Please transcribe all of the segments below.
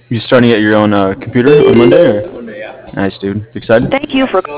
You starting at your own computer on Monday, or? Nice, dude. Excited? Thank you for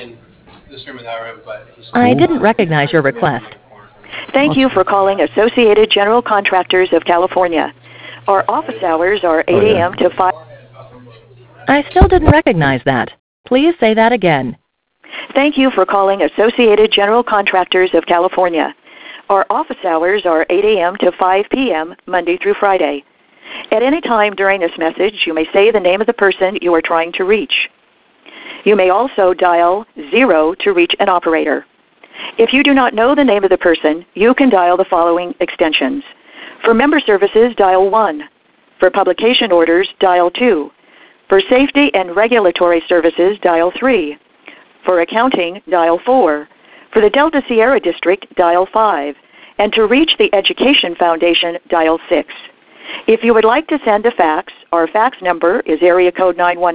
I Cool. didn't recognize your request. Thank you Awesome. for calling Associated General Contractors of California. Our office hours are 8 Oh yeah. a.m. to 5. I still didn't recognize that. Please say that again. Thank you for calling Associated General Contractors of California. Our office hours are 8 a.m. to 5 p.m. Monday through Friday. At any time during this message, you may say the name of the person you are trying to reach. You may also dial 0 to reach an operator. If you do not know the name of the person, you can dial the following extensions. For member services, dial 1. For publication orders, dial 2. For safety and regulatory services, dial 3. For accounting, dial 4. For the Delta Sierra District, dial 5. And to reach the Education Foundation, dial 6. If you would like to send a fax, our fax number is area code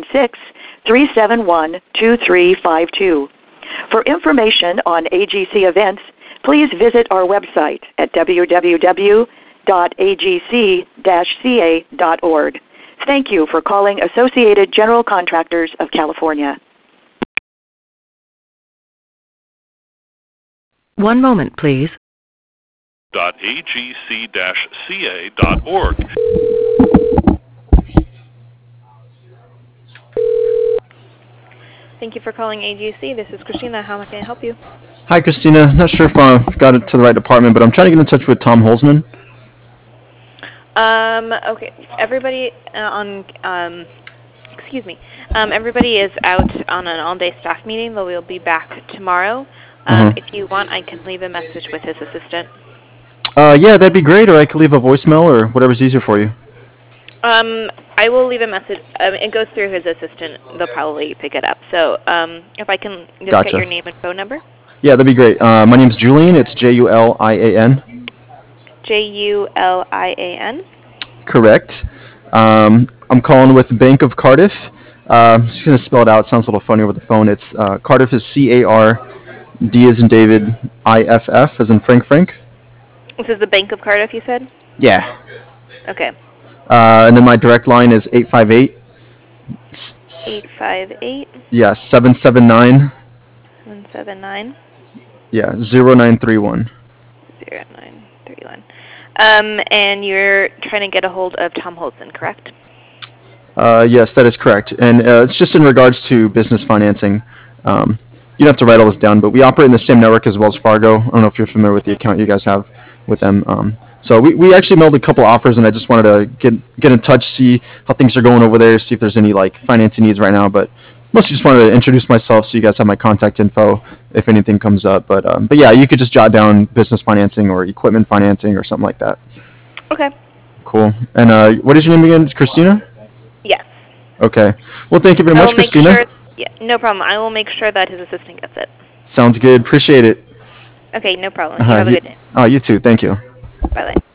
916-371-2352. For information on AGC events, please visit our website at www.agc-ca.org. Thank you for calling Associated General Contractors of California. One moment, please. .agc-ca.org. Thank you for calling AGC. This is Christina. How can I help you? Hi, Christina. Not sure if I got it to the right department, but I'm trying to get in touch with Tom Holzman. Okay. Everybody everybody is out on an all-day staff meeting, but we'll be back tomorrow. If you want, I can leave a message with his assistant. Yeah, that'd be great, or I could leave a voicemail, or whatever's easier for you. I will leave a message. It goes through his assistant. They'll probably pick it up. So if I can just Gotcha. get your name and phone number. Yeah, that'd be great. My name's Julian. It's Julian. Julian. Correct. I'm calling with Bank of Cardiff. I'm just going to spell it out. It sounds a little funnier with the phone. It's Cardiff is C-A-R-D as in David, I-F-F as in Frank. This is the Bank of Cardiff, you said? Yeah. Okay. And then my direct line is 858. 858. Yeah, 779. 779. Yeah, 0931. 0931. And you're trying to get a hold of Tom Holzman, correct? Yes, that is correct. And it's just in regards to business financing. You don't have to write all this down, but we operate in the same network as Wells Fargo. I don't know if you're familiar with the account you guys have with them. So we actually mailed a couple offers, and I just wanted to get in touch, see how things are going over there, see if there's any like financing needs right now. But mostly just wanted to introduce myself so you guys have my contact info if anything comes up. But yeah, you could just jot down business financing or equipment financing or something like that. Okay. Cool. And what is your name again? It's Christina? Yes. Okay. Well, thank you very much, Christina. Yeah, no problem. I will make sure that his assistant gets it. Sounds good. Appreciate it. Okay, no problem. You have a good day. You too. Thank you. Bye-bye.